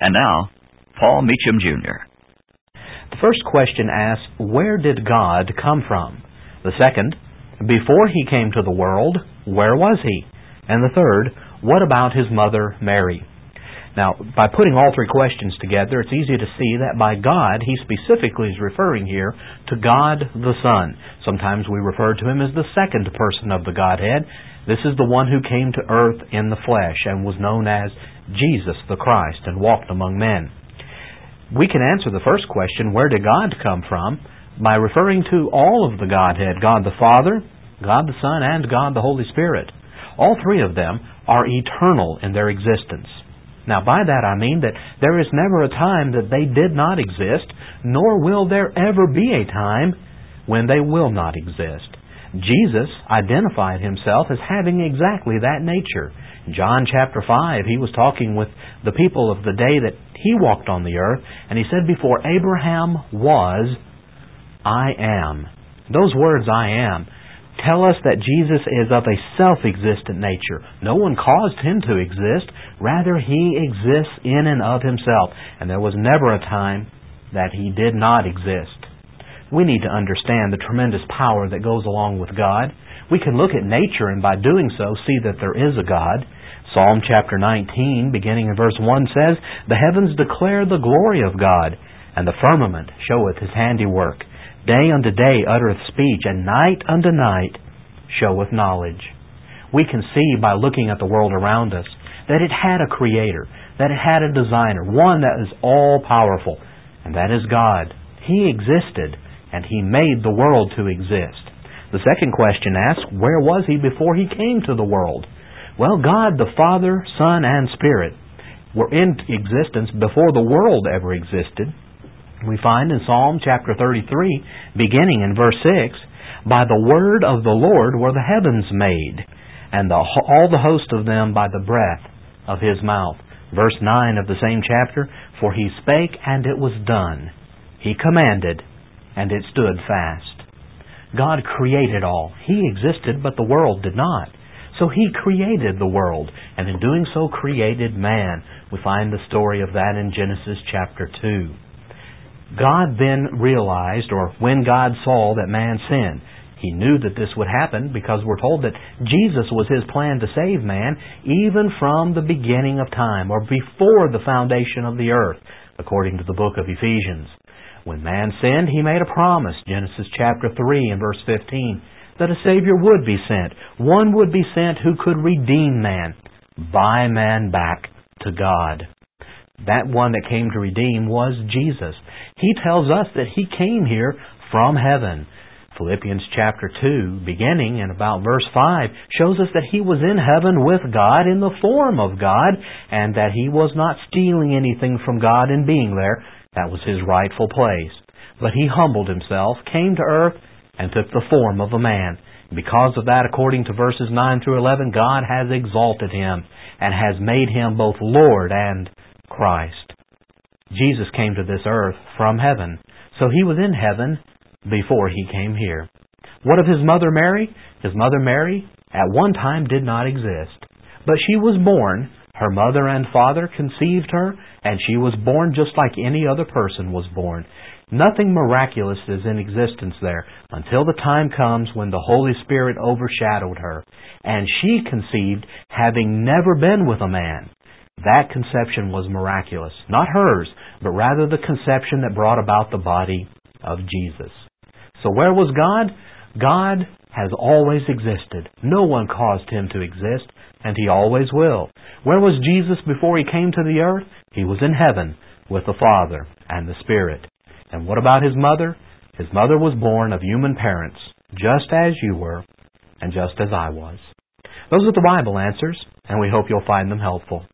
And now, Paul Meacham Jr. The first question asks, where did God come from? The second, before He came to the world, where was He? And the third, what about His mother Mary? Now, by putting all three questions together, it's easy to see that by God, He specifically is referring here to God the Son. Sometimes we refer to Him as the second person of the Godhead. This is the one who came to earth in the flesh and was known as Jesus the Christ and walked among men. We can answer the first question, where did God come from, by referring to all of the Godhead, God the Father, God the Son, and God the Holy Spirit. All three of them are eternal in their existence. Now, by that I mean that there is never a time that they did not exist, nor will there ever be a time when they will not exist. Jesus identified Himself as having exactly that nature. In John chapter 5, He was talking with the people of the day that He walked on the earth, and He said, before Abraham was, I am. Those words, I am, tell us that Jesus is of a self-existent nature. No one caused Him to exist. Rather, He exists in and of Himself. And there was never a time that He did not exist. We need to understand the tremendous power that goes along with God. We can look at nature and by doing so see that there is a God. Psalm chapter 19, beginning in verse 1 says, the heavens declare the glory of God, and the firmament showeth His handiwork. Day unto day uttereth speech, and night unto night showeth knowledge. We can see by looking at the world around us that it had a Creator, that it had a Designer, one that is all-powerful, and that is God. He existed, and He made the world to exist. The second question asks, where was He before He came to the world? Well, God the Father, Son, and Spirit were in existence before the world ever existed. We find in Psalm chapter 33, beginning in verse 6, by the word of the Lord were the heavens made, and all the host of them by the breath of His mouth. Verse 9 of the same chapter, for He spake, and it was done. He commanded, and it stood fast. God created all. He existed, but the world did not. So He created the world, and in doing so created man. We find the story of that in Genesis chapter 2. God then realized, or when God saw that man sinned, He knew that this would happen because we're told that Jesus was His plan to save man even from the beginning of time, or before the foundation of the earth, according to the book of Ephesians. When man sinned, He made a promise, Genesis chapter 3 and verse 15, that a Savior would be sent. One would be sent who could redeem man, buy man back to God. That one that came to redeem was Jesus. He tells us that He came here from heaven. Philippians chapter 2, beginning in about verse 5, shows us that He was in heaven with God in the form of God, and that He was not stealing anything from God in being there. That was His rightful place. But He humbled Himself, came to earth, and took the form of a man. Because of that, according to verses 9 through 11, God has exalted Him and has made Him both Lord and Christ. Jesus came to this earth from heaven, so He was in heaven before He came here. What of His mother Mary? His mother Mary at one time did not exist, but she was born. Her mother and father conceived her, and she was born just like any other person was born. Nothing miraculous is in existence there until the time comes when the Holy Spirit overshadowed her, and she conceived having never been with a man. That conception was miraculous. Not hers, but rather the conception that brought about the body of Jesus. So where was God? God has always existed. No one caused Him to exist, and He always will. Where was Jesus before He came to the earth? He was in heaven with the Father and the Spirit. And what about His mother? His mother was born of human parents, just as you were, and just as I was. Those are the Bible answers, and we hope you'll find them helpful.